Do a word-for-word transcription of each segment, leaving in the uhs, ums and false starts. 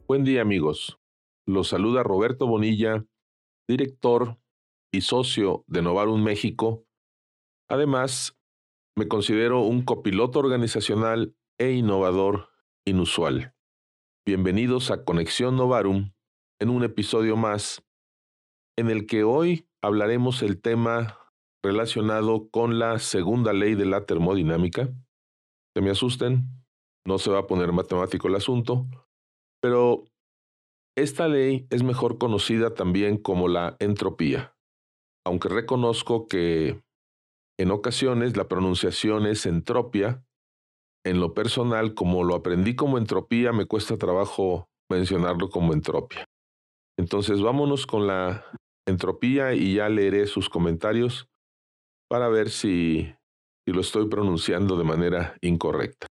Buen día, amigos. Los saluda Roberto Bonilla, director y socio de Novarum México. Además, me considero un copiloto organizacional e innovador inusual. Bienvenidos a Conexión Novarum en un episodio más en el que hoy hablaremos el tema relacionado con la segunda ley de la termodinámica. Que me asusten, no se va a poner matemático el asunto, pero esta ley es mejor conocida también como la entropía, aunque reconozco que en ocasiones la pronunciación es entropia. En lo personal, como lo aprendí como entropía, me cuesta trabajo mencionarlo como entropia. Entonces vámonos con la entropía y ya leeré sus comentarios para ver si, si lo estoy pronunciando de manera incorrecta.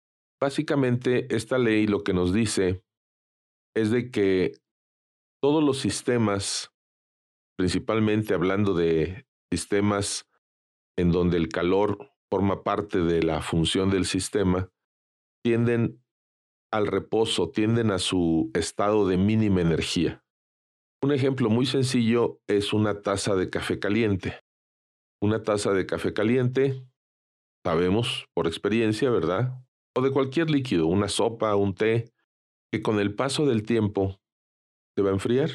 Básicamente, esta ley lo que nos dice es de que todos los sistemas, principalmente hablando de sistemas en donde el calor forma parte de la función del sistema, tienden al reposo, tienden a su estado de mínima energía. Un ejemplo muy sencillo es una taza de café caliente. Una taza de café caliente, sabemos por experiencia, ¿verdad? O de cualquier líquido, una sopa, un té, que con el paso del tiempo se va a enfriar.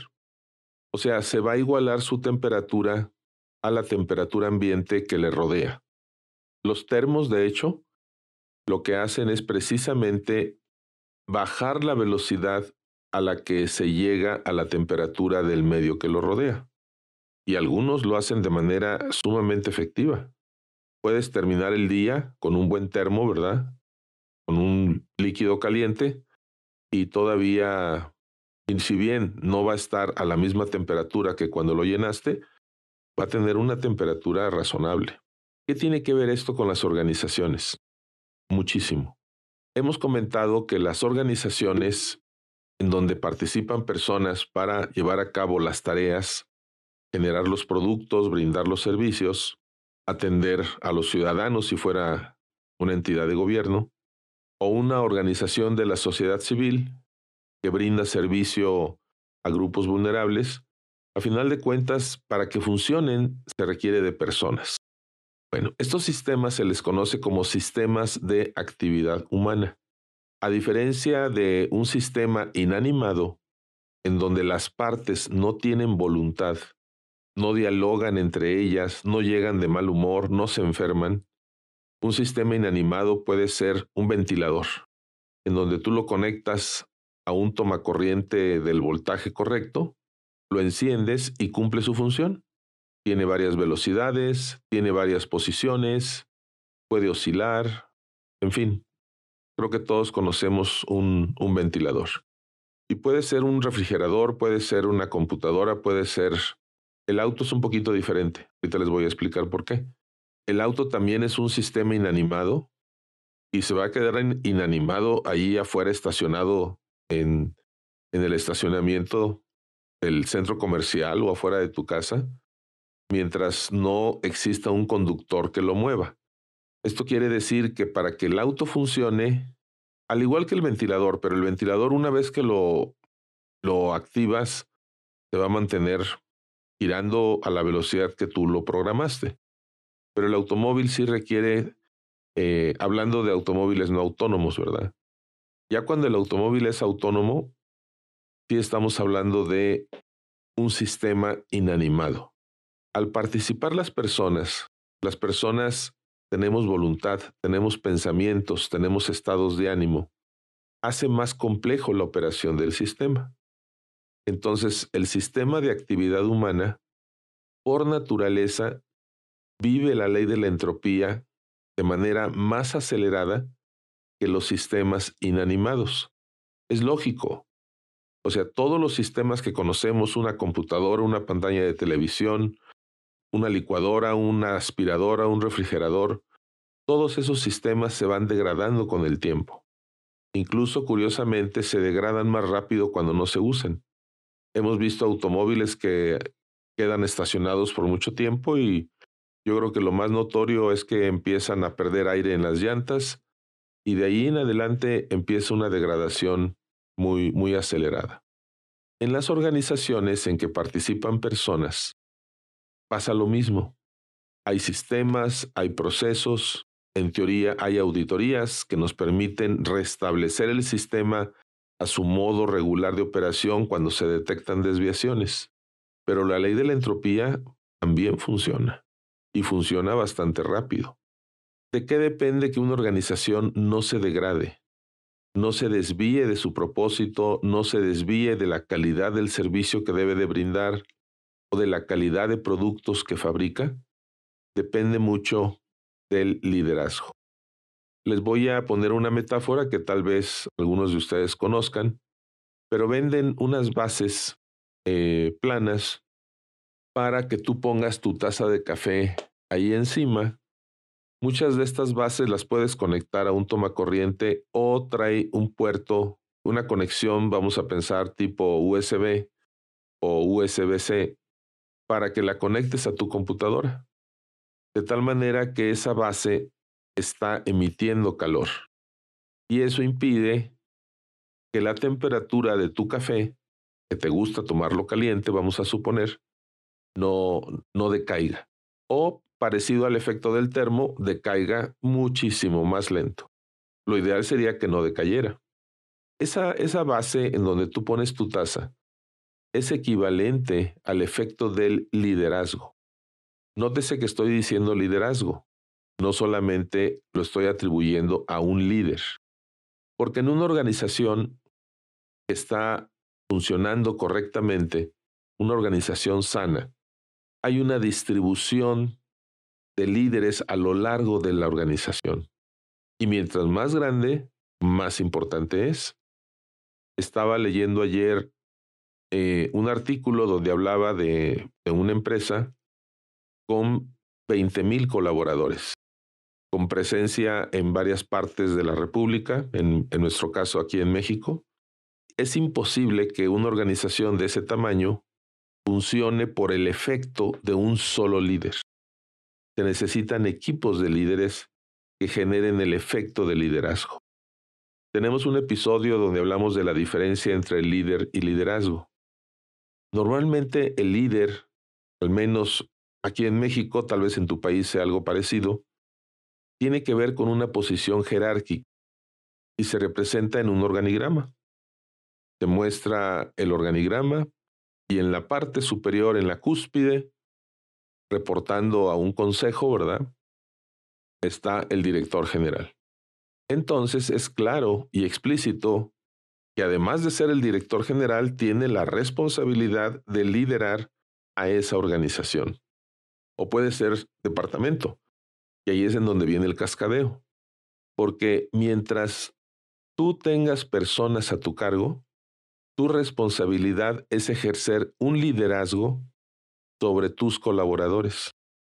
O sea, se va a igualar su temperatura a la temperatura ambiente que le rodea. Los termos, de hecho, lo que hacen es precisamente bajar la velocidad a la que se llega a la temperatura del medio que lo rodea. Y algunos lo hacen de manera sumamente efectiva. Puedes terminar el día con un buen termo, ¿verdad? Con un líquido caliente y todavía, y si bien no va a estar a la misma temperatura que cuando lo llenaste, va a tener una temperatura razonable. ¿Qué tiene que ver esto con las organizaciones? Muchísimo. Hemos comentado que las organizaciones en donde participan personas para llevar a cabo las tareas, generar los productos, brindar los servicios, atender a los ciudadanos si fuera una entidad de gobierno, o una organización de la sociedad civil que brinda servicio a grupos vulnerables, a final de cuentas, para que funcionen se requiere de personas. Bueno, estos sistemas se les conoce como sistemas de actividad humana. A diferencia de un sistema inanimado, en donde las partes no tienen voluntad, no dialogan entre ellas, no llegan de mal humor, no se enferman, un sistema inanimado puede ser un ventilador, en donde tú lo conectas a un tomacorriente del voltaje correcto, lo enciendes y cumple su función. Tiene varias velocidades, tiene varias posiciones, puede oscilar, en fin, creo que todos conocemos un, un ventilador. Y puede ser un refrigerador, puede ser una computadora, puede ser... El auto es un poquito diferente. Ahorita les voy a explicar por qué. El auto también es un sistema inanimado y se va a quedar in- inanimado ahí afuera estacionado en, en el estacionamiento del centro comercial o afuera de tu casa mientras no exista un conductor que lo mueva. Esto quiere decir que para que el auto funcione, al igual que el ventilador, pero el ventilador una vez que lo, lo activas, se va a mantener girando a la velocidad que tú lo programaste. Pero el automóvil sí requiere, eh, hablando de automóviles no autónomos, ¿verdad? Ya cuando el automóvil es autónomo, sí estamos hablando de un sistema inanimado. Al participar las personas, las personas tenemos voluntad, tenemos pensamientos, tenemos estados de ánimo. Hace más complejo la operación del sistema. Entonces, el sistema de actividad humana, por naturaleza, vive la ley de la entropía de manera más acelerada que los sistemas inanimados. Es lógico. O sea, todos los sistemas que conocemos, una computadora, una pantalla de televisión, una licuadora, una aspiradora, un refrigerador, todos esos sistemas se van degradando con el tiempo. Incluso, curiosamente, se degradan más rápido cuando no se usan. Hemos visto automóviles que quedan estacionados por mucho tiempo y yo creo que lo más notorio es que empiezan a perder aire en las llantas y de ahí en adelante empieza una degradación muy, muy acelerada. En las organizaciones en que participan personas pasa lo mismo. Hay sistemas, hay procesos, en teoría hay auditorías que nos permiten restablecer el sistema a su modo regular de operación cuando se detectan desviaciones. Pero la ley de la entropía también funciona y funciona bastante rápido. ¿De qué depende que una organización no se degrade, no se desvíe de su propósito, no se desvíe de la calidad del servicio que debe de brindar o de la calidad de productos que fabrica? Depende mucho del liderazgo. Les voy a poner una metáfora que tal vez algunos de ustedes conozcan, pero venden unas bases eh, planas para que tú pongas tu taza de café ahí encima. Muchas de estas bases las puedes conectar a un tomacorriente o trae un puerto, una conexión, vamos a pensar tipo U S B o U S B-C, para que la conectes a tu computadora. De tal manera que esa base está emitiendo calor. Y eso impide que la temperatura de tu café, que te gusta tomarlo caliente, vamos a suponer, no, no decaiga. O, parecido al efecto del termo, decaiga muchísimo más lento. Lo ideal sería que no decayera. Esa, esa base en donde tú pones tu taza es equivalente al efecto del liderazgo. Nótese que estoy diciendo liderazgo. No solamente lo estoy atribuyendo a un líder. Porque en una organización que está funcionando correctamente, una organización sana, hay una distribución de líderes a lo largo de la organización. Y mientras más grande, más importante es. Estaba leyendo ayer eh, un artículo donde hablaba de, de una empresa con veinte mil colaboradores, con presencia en varias partes de la República, en, en nuestro caso aquí en México. Es imposible que una organización de ese tamaño funcione por el efecto de un solo líder. Se necesitan equipos de líderes que generen el efecto de liderazgo. Tenemos un episodio donde hablamos de la diferencia entre el líder y liderazgo. Normalmente el líder, al menos aquí en México, tal vez en tu país sea algo parecido, tiene que ver con una posición jerárquica y se representa en un organigrama. Se muestra el organigrama y en la parte superior, en la cúspide, reportando a un consejo, ¿verdad? Está el director general. Entonces es claro y explícito que además de ser el director general, tiene la responsabilidad de liderar a esa organización. O puede ser departamento, y ahí es en donde viene el cascadeo. Porque mientras tú tengas personas a tu cargo, tu responsabilidad es ejercer un liderazgo sobre tus colaboradores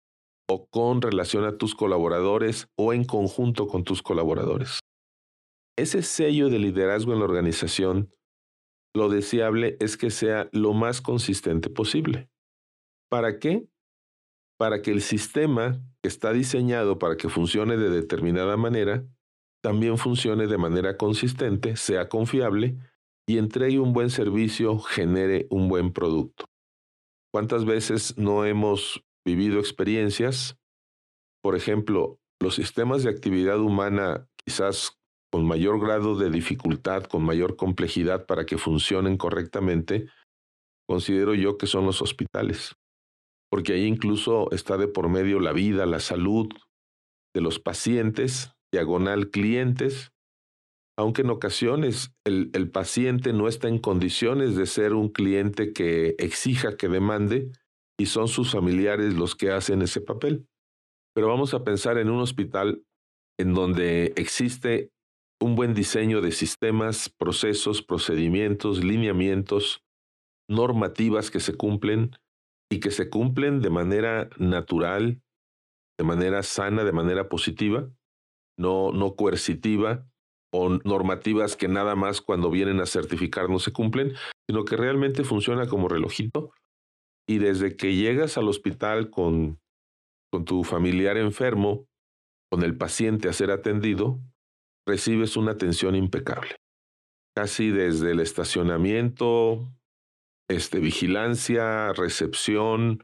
o con relación a tus colaboradores o en conjunto con tus colaboradores. Ese sello de liderazgo en la organización, lo deseable es que sea lo más consistente posible. ¿Para qué? Para que el sistema que está diseñado para que funcione de determinada manera, también funcione de manera consistente, sea confiable y entregue un buen servicio, genere un buen producto. ¿Cuántas veces no hemos vivido experiencias? Por ejemplo, los sistemas de actividad humana quizás con mayor grado de dificultad, con mayor complejidad para que funcionen correctamente, considero yo que son los hospitales, porque ahí incluso está de por medio la vida, la salud de los pacientes, diagonal clientes, aunque en ocasiones el, el paciente no está en condiciones de ser un cliente que exija, que demande, y son sus familiares los que hacen ese papel. Pero vamos a pensar en un hospital en donde existe un buen diseño de sistemas, procesos, procedimientos, lineamientos, normativas que se cumplen y que se cumplen de manera natural, de manera sana, de manera positiva, no, no coercitiva o normativas que nada más cuando vienen a certificar no se cumplen, sino que realmente funciona como relojito y desde que llegas al hospital con, con tu familiar enfermo, con el paciente a ser atendido, recibes una atención impecable. casi desde el estacionamiento, este, vigilancia, recepción,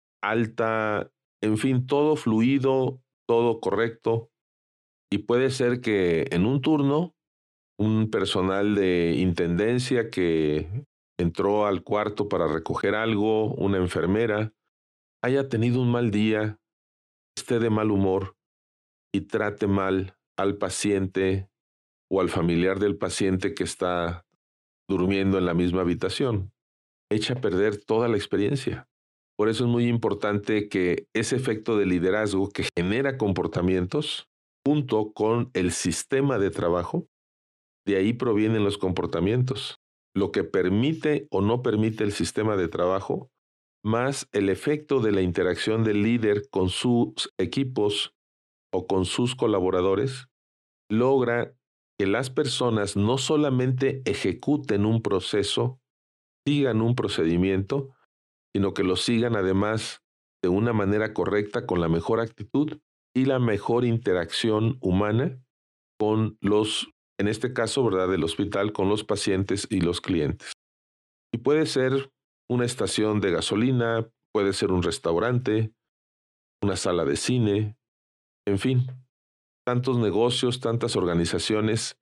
alta, en fin, todo fluido, todo correcto. Y puede ser que en un turno, un personal de intendencia que entró al cuarto para recoger algo, una enfermera, haya tenido un mal día, esté de mal humor y trate mal al paciente o al familiar del paciente que está durmiendo en la misma habitación. Echa a perder toda la experiencia. Por eso es muy importante que ese efecto de liderazgo que genera comportamientos, junto con el sistema de trabajo, de ahí provienen los comportamientos. Lo que permite o no permite el sistema de trabajo, más el efecto de la interacción del líder con sus equipos o con sus colaboradores, logra que las personas no solamente ejecuten un proceso, sigan un procedimiento, sino que lo sigan además de una manera correcta, con la mejor actitud y la mejor interacción humana con los, en este caso, ¿verdad?, del hospital, con los pacientes y los clientes. Y puede ser una estación de gasolina, puede ser un restaurante, una sala de cine, en fin, tantos negocios, tantas organizaciones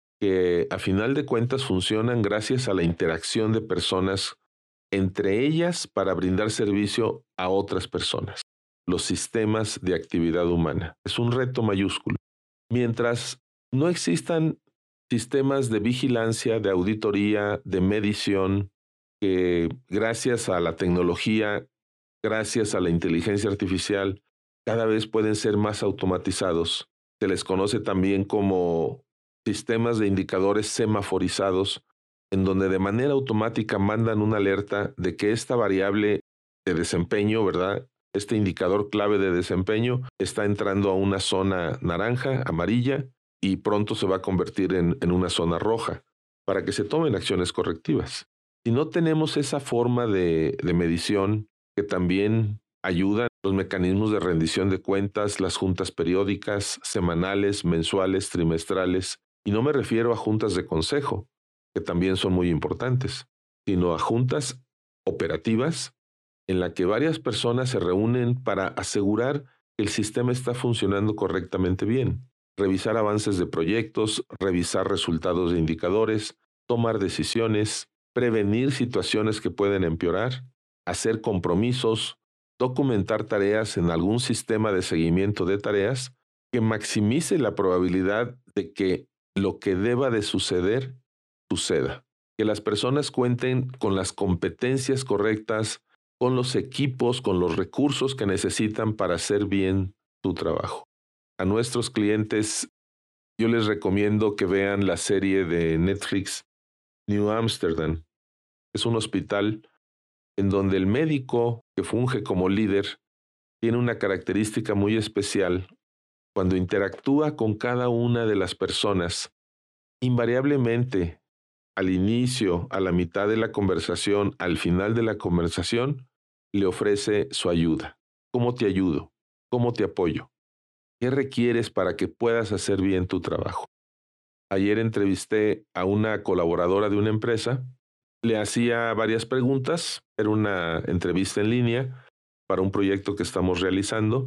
que a final de cuentas funcionan gracias a la interacción de personas entre ellas para brindar servicio a otras personas. Los sistemas de actividad humana. Es un reto mayúsculo. Mientras no existan sistemas de vigilancia, de auditoría, de medición, que gracias a la tecnología, gracias a la inteligencia artificial, cada vez pueden ser más automatizados. Se les conoce también como sistemas de indicadores semaforizados, en donde de manera automática mandan una alerta de que esta variable de desempeño, ¿verdad?, este indicador clave de desempeño está entrando a una zona naranja, amarilla, y pronto se va a convertir en, en una zona roja, para que se tomen acciones correctivas. Si no tenemos esa forma de, de medición que también ayudan los mecanismos de rendición de cuentas, las juntas periódicas, semanales, mensuales, trimestrales, y no me refiero a juntas de consejo, que también son muy importantes, sino a juntas operativas en la que varias personas se reúnen para asegurar que el sistema está funcionando correctamente bien, revisar avances de proyectos, revisar resultados de indicadores, tomar decisiones, prevenir situaciones que pueden empeorar, hacer compromisos, documentar tareas en algún sistema de seguimiento de tareas que maximice la probabilidad de que lo que deba de suceder suceda. Que las personas cuenten con las competencias correctas, con los equipos, con los recursos que necesitan para hacer bien su trabajo. A nuestros clientes, yo les recomiendo que vean la serie de Netflix New Amsterdam. Es un hospital en donde el médico que funge como líder tiene una característica muy especial. Cuando interactúa con cada una de las personas, invariablemente, al inicio, a la mitad de la conversación, al final de la conversación, le ofrece su ayuda. ¿Cómo te ayudo? ¿Cómo te apoyo? ¿Qué requieres para que puedas hacer bien tu trabajo? Ayer entrevisté a una colaboradora de una empresa, le hacía varias preguntas, era una entrevista en línea para un proyecto que estamos realizando,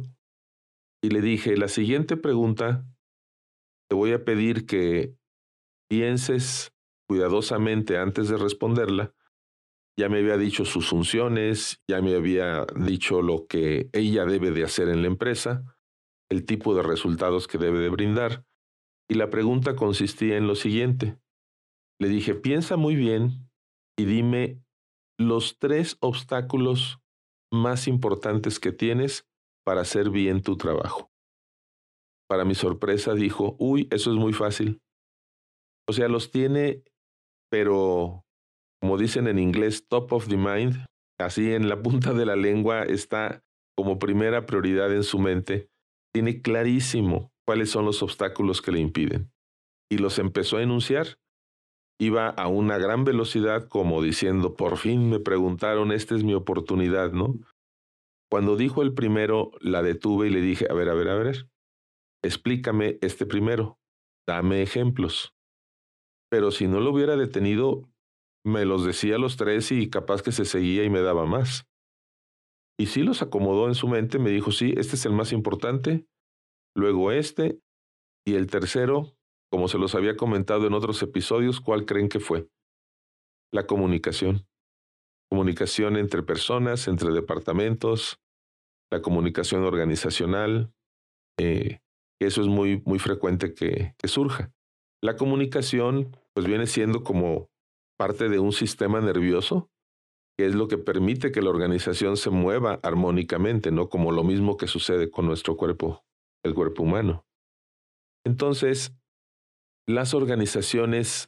y le dije, la siguiente pregunta, te voy a pedir que pienses cuidadosamente antes de responderla. Ya me había dicho sus funciones, ya me había dicho lo que ella debe de hacer en la empresa, el tipo de resultados que debe de brindar. Y la pregunta consistía en lo siguiente. Le dije, piensa muy bien y dime los tres obstáculos más importantes que tienes para hacer bien tu trabajo. Para mi sorpresa dijo, uy, eso es muy fácil. O sea, los tiene, pero como dicen en inglés, top of the mind, así en la punta de la lengua está como primera prioridad en su mente, tiene clarísimo cuáles son los obstáculos que le impiden. Y los empezó a enunciar. Iba a una gran velocidad como diciendo, por fin me preguntaron, esta es mi oportunidad, ¿no? Cuando dijo el primero, la detuve y le dije, a ver, a ver, a ver, explícame este primero, dame ejemplos. pero si no lo hubiera detenido, me los decía los tres y capaz que se seguía y me daba más. Y sí los acomodó en su mente, me dijo, sí, este es el más importante, luego este, y el tercero, como se los había comentado en otros episodios, ¿cuál creen que fue? La comunicación. Comunicación entre personas, entre departamentos, la comunicación organizacional, eh, eso es muy, muy frecuente que, que surja. La comunicación, pues viene siendo como parte de un sistema nervioso, que es lo que permite que la organización se mueva armónicamente, ¿no? Como lo mismo que sucede con nuestro cuerpo, el cuerpo humano. Entonces, las organizaciones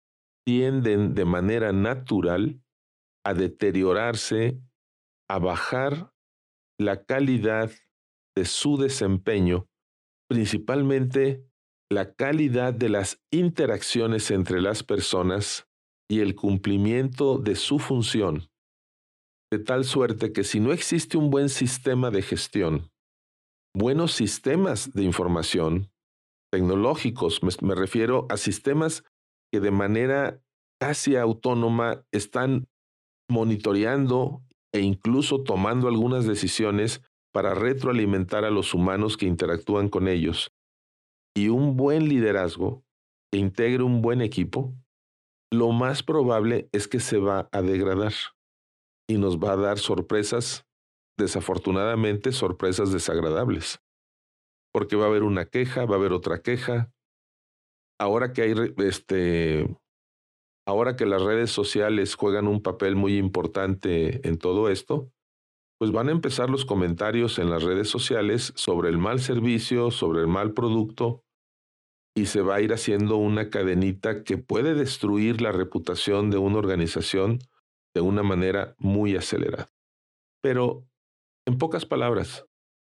tienden de manera natural a deteriorarse, a bajar la calidad de su desempeño, principalmente la calidad de las interacciones entre las personas y el cumplimiento de su función, de tal suerte que si no existe un buen sistema de gestión, buenos sistemas de información tecnológicos, me, me refiero a sistemas que de manera casi autónoma están monitoreando e incluso tomando algunas decisiones para retroalimentar a los humanos que interactúan con ellos. Y un buen liderazgo que integre un buen equipo, lo más probable es que se va a degradar y nos va a dar sorpresas, desafortunadamente sorpresas desagradables, porque va a haber una queja, va a haber otra queja. Ahora que hay, este, ahora que las redes sociales juegan un papel muy importante en todo esto, pues van a empezar los comentarios en las redes sociales sobre el mal servicio, sobre el mal producto, y se va a ir haciendo una cadenita que puede destruir la reputación de una organización de una manera muy acelerada. Pero, en pocas palabras,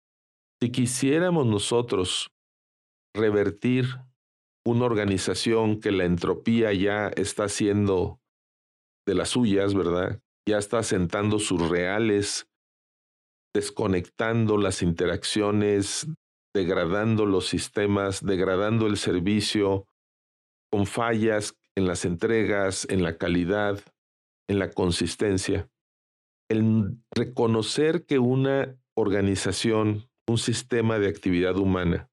si quisiéramos nosotros revertir una organización que la entropía ya está haciendo de las suyas, ¿verdad? Ya está asentando sus reales, desconectando las interacciones, degradando los sistemas, degradando el servicio, con fallas en las entregas, en la calidad, en la consistencia. El reconocer que una organización, un sistema de actividad humana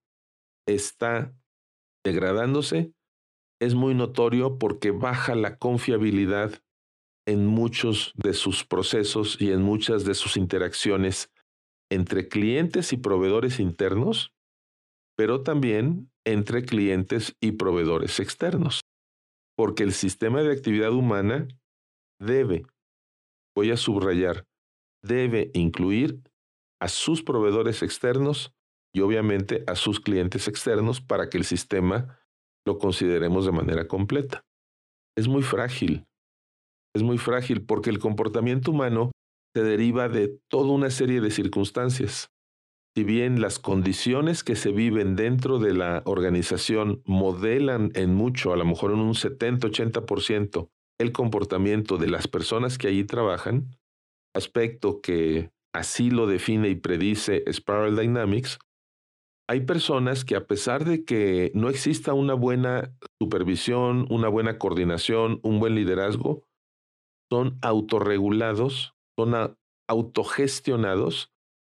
está degradándose es muy notorio porque baja la confiabilidad en muchos de sus procesos y en muchas de sus interacciones entre clientes y proveedores internos, pero también entre clientes y proveedores externos. Porque el sistema de actividad humana debe, voy a subrayar, debe incluir a sus proveedores externos y obviamente a sus clientes externos para que el sistema lo consideremos de manera completa. Es muy frágil, es muy frágil porque el comportamiento humano se deriva de toda una serie de circunstancias. Si bien las condiciones que se viven dentro de la organización modelan en mucho, a lo mejor en un setenta ochenta por ciento, el comportamiento de las personas que allí trabajan, aspecto que así lo define y predice Spiral Dynamics, hay personas que a pesar de que no exista una buena supervisión, una buena coordinación, un buen liderazgo, son autorregulados, son a- autogestionados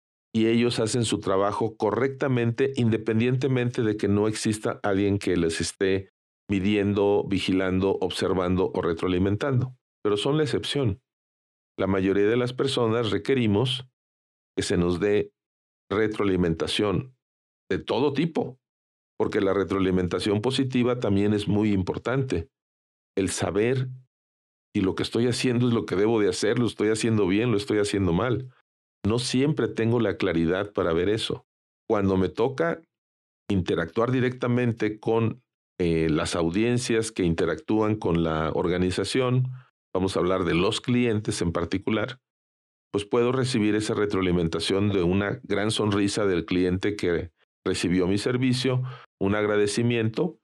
y ellos hacen su trabajo correctamente independientemente de que no exista alguien que les esté midiendo, vigilando, observando o retroalimentando. Pero son la excepción. La mayoría de las personas requerimos que se nos dé retroalimentación de todo tipo, porque la retroalimentación positiva también es muy importante. El saber si lo que estoy haciendo es lo que debo de hacer, lo estoy haciendo bien, lo estoy haciendo mal. No siempre tengo la claridad para ver eso. Cuando me toca interactuar directamente con eh, las audiencias que interactúan con la organización, vamos a hablar de los clientes en particular, pues puedo recibir esa retroalimentación de una gran sonrisa del cliente que recibió mi servicio, un agradecimiento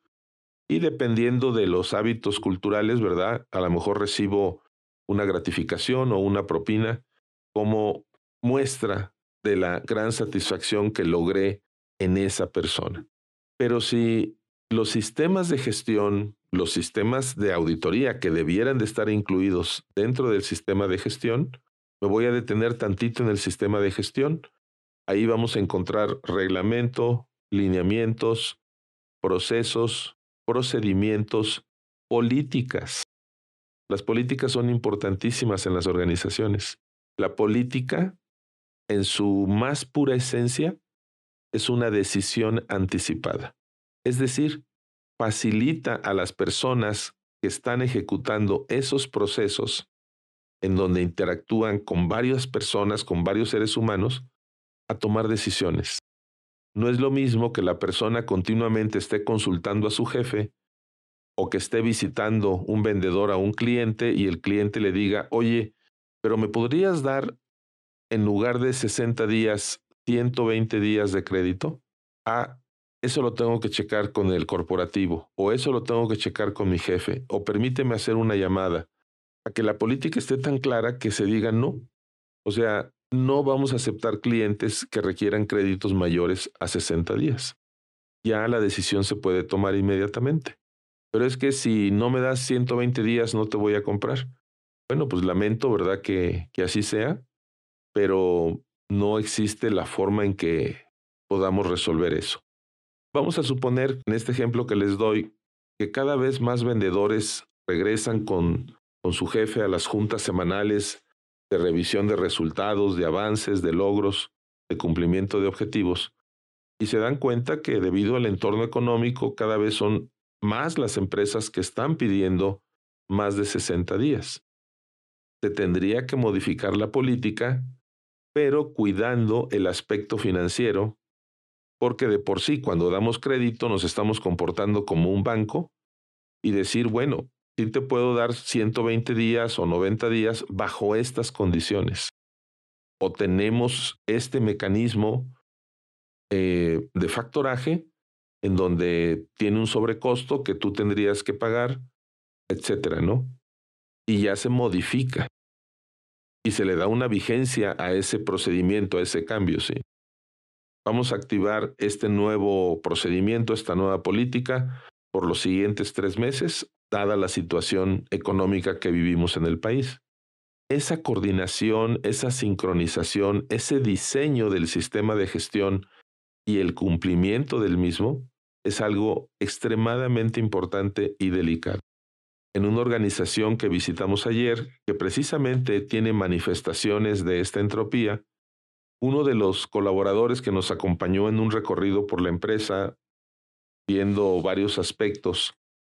y dependiendo de los hábitos culturales, ¿verdad? A lo mejor recibo una gratificación o una propina como muestra de la gran satisfacción que logré en esa persona. Pero si Los sistemas de gestión, los sistemas de auditoría que debieran de estar incluidos dentro del sistema de gestión, me voy a detener tantito en el sistema de gestión. Ahí vamos a encontrar reglamento, lineamientos, procesos, procedimientos, políticas. Las políticas son importantísimas en las organizaciones. La política, en su más pura esencia, es una decisión anticipada. Es decir, facilita a las personas que están ejecutando esos procesos en donde interactúan con varias personas, con varios seres humanos, a tomar decisiones. No es lo mismo que la persona continuamente esté consultando a su jefe o que esté visitando un vendedor a un cliente y el cliente le diga, oye, pero ¿me podrías dar en lugar de sesenta días, ciento veinte días de crédito? Ah, eso lo tengo que checar con el corporativo, o eso lo tengo que checar con mi jefe, o permíteme hacer una llamada, a que la política esté tan clara que se diga no. O sea, no vamos a aceptar clientes que requieran créditos mayores a sesenta días. Ya la decisión se puede tomar inmediatamente. Pero es que si no me das ciento veinte días, no te voy a comprar. Bueno, pues lamento, ¿verdad? Que, que así sea, pero no existe la forma en que podamos resolver eso. Vamos a suponer, en este ejemplo que les doy, que cada vez más vendedores regresan con, con su jefe a las juntas semanales de revisión de resultados, de avances, de logros, de cumplimiento de objetivos, y se dan cuenta que debido al entorno económico cada vez son más las empresas que están pidiendo más de sesenta días. Se tendría que modificar la política, pero cuidando el aspecto financiero, porque de por sí cuando damos crédito nos estamos comportando como un banco y decir, bueno, sí te puedo dar ciento veinte días o noventa días bajo estas condiciones. O tenemos este mecanismo eh, de factoraje en donde tiene un sobrecosto que tú tendrías que pagar, etcétera, ¿no? Y ya se modifica y se le da una vigencia a ese procedimiento, a ese cambio, ¿sí? Vamos a activar este nuevo procedimiento, esta nueva política por los siguientes tres meses, dada la situación económica que vivimos en el país. Esa coordinación, esa sincronización, ese diseño del sistema de gestión y el cumplimiento del mismo es algo extremadamente importante y delicado. En una organización que visitamos ayer, que precisamente tiene manifestaciones de esta entropía, uno de los colaboradores que nos acompañó en un recorrido por la empresa, viendo varios aspectos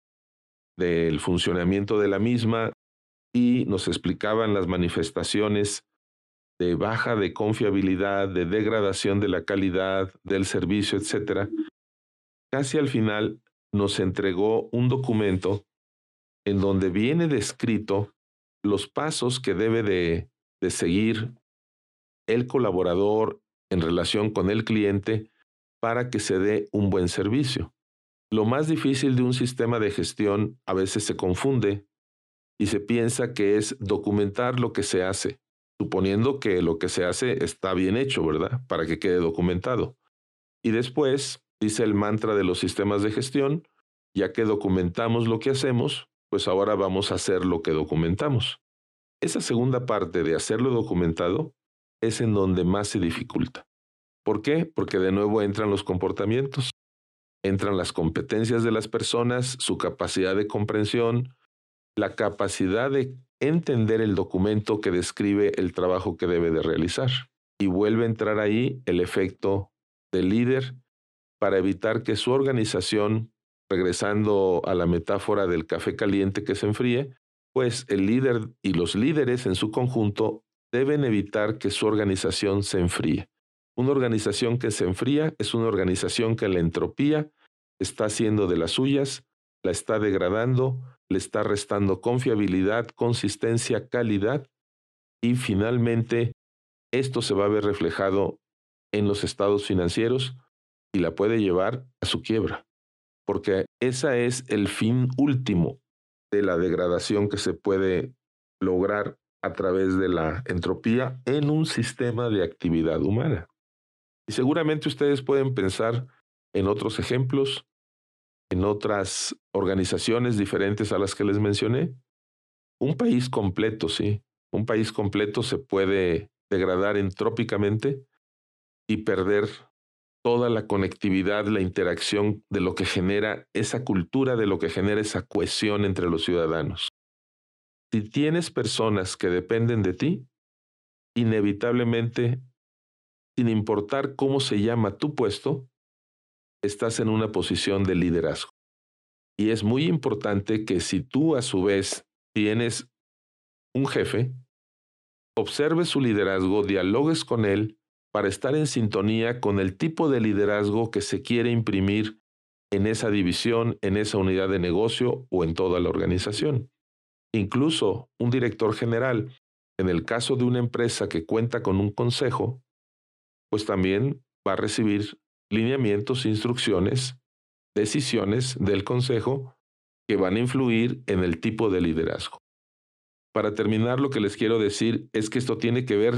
del funcionamiento de la misma y nos explicaban las manifestaciones de baja de confiabilidad, de degradación de la calidad del servicio, etcétera. Casi al final nos entregó un documento en donde viene descrito los pasos que debe de, de seguir el colaborador en relación con el cliente para que se dé un buen servicio. Lo más difícil de un sistema de gestión a veces se confunde y se piensa que es documentar lo que se hace, suponiendo que lo que se hace está bien hecho, ¿verdad? Para que quede documentado. Y después, dice el mantra de los sistemas de gestión, ya que documentamos lo que hacemos, pues ahora vamos a hacer lo que documentamos. Esa segunda parte de hacerlo documentado es en donde más se dificulta. ¿Por qué? Porque de nuevo entran los comportamientos, entran las competencias de las personas, su capacidad de comprensión, la capacidad de entender el documento que describe el trabajo que debe de realizar. Y vuelve a entrar ahí el efecto del líder para evitar que su organización, regresando a la metáfora del café caliente que se enfríe, pues el líder y los líderes en su conjunto deben evitar que su organización se enfríe. Una organización que se enfría es una organización que la entropía está haciendo de las suyas, la está degradando, le está restando confiabilidad, consistencia, calidad y finalmente esto se va a ver reflejado en los estados financieros y la puede llevar a su quiebra, porque ese es el fin último de la degradación que se puede lograr a través de la entropía en un sistema de actividad humana. Y seguramente ustedes pueden pensar en otros ejemplos en otras organizaciones diferentes a las que les mencioné. Un país completo, sí, un país completo se puede degradar entrópicamente y perder toda la conectividad, la interacción de lo que genera esa cultura, de lo que genera esa cohesión entre los ciudadanos. Si tienes personas que dependen de ti, inevitablemente, sin importar cómo se llama tu puesto, estás en una posición de liderazgo. Y es muy importante que si tú a su vez tienes un jefe, observes su liderazgo, dialogues con él para estar en sintonía con el tipo de liderazgo que se quiere imprimir en esa división, en esa unidad de negocio o en toda la organización. Incluso un director general, en el caso de una empresa que cuenta con un consejo, pues también va a recibir lineamientos, instrucciones, decisiones del consejo que van a influir en el tipo de liderazgo. Para terminar, lo que les quiero decir es que esto tiene que ver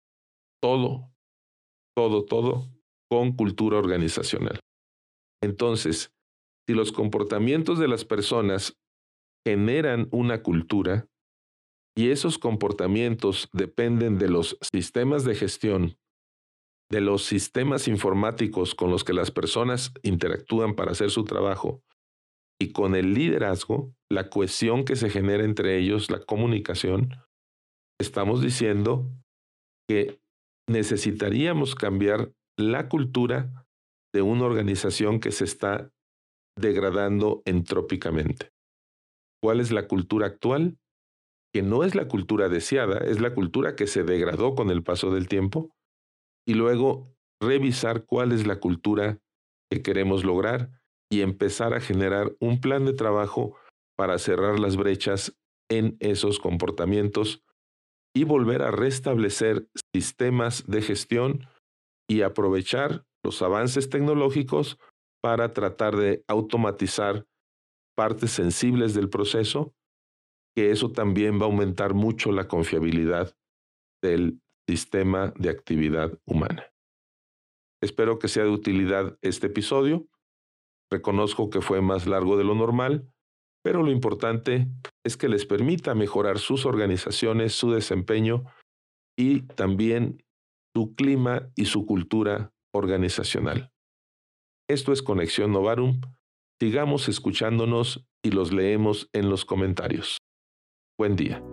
todo, todo, todo con cultura organizacional. Entonces, si los comportamientos de las personas generan una cultura y esos comportamientos dependen de los sistemas de gestión, de los sistemas informáticos con los que las personas interactúan para hacer su trabajo y con el liderazgo, la cohesión que se genera entre ellos, la comunicación, estamos diciendo que necesitaríamos cambiar la cultura de una organización que se está degradando entrópicamente. ¿Cuál es la cultura actual? Que no es la cultura deseada, es la cultura que se degradó con el paso del tiempo, y luego revisar cuál es la cultura que queremos lograr y empezar a generar un plan de trabajo para cerrar las brechas en esos comportamientos y volver a restablecer sistemas de gestión y aprovechar los avances tecnológicos para tratar de automatizar partes sensibles del proceso, que eso también va a aumentar mucho la confiabilidad del sistema de actividad humana. Espero que sea de utilidad este episodio. Reconozco que fue más largo de lo normal, pero lo importante es que les permita mejorar sus organizaciones, su desempeño y también su clima y su cultura organizacional. Esto es Conexión Novarum. Sigamos escuchándonos y los leemos en los comentarios. Buen día.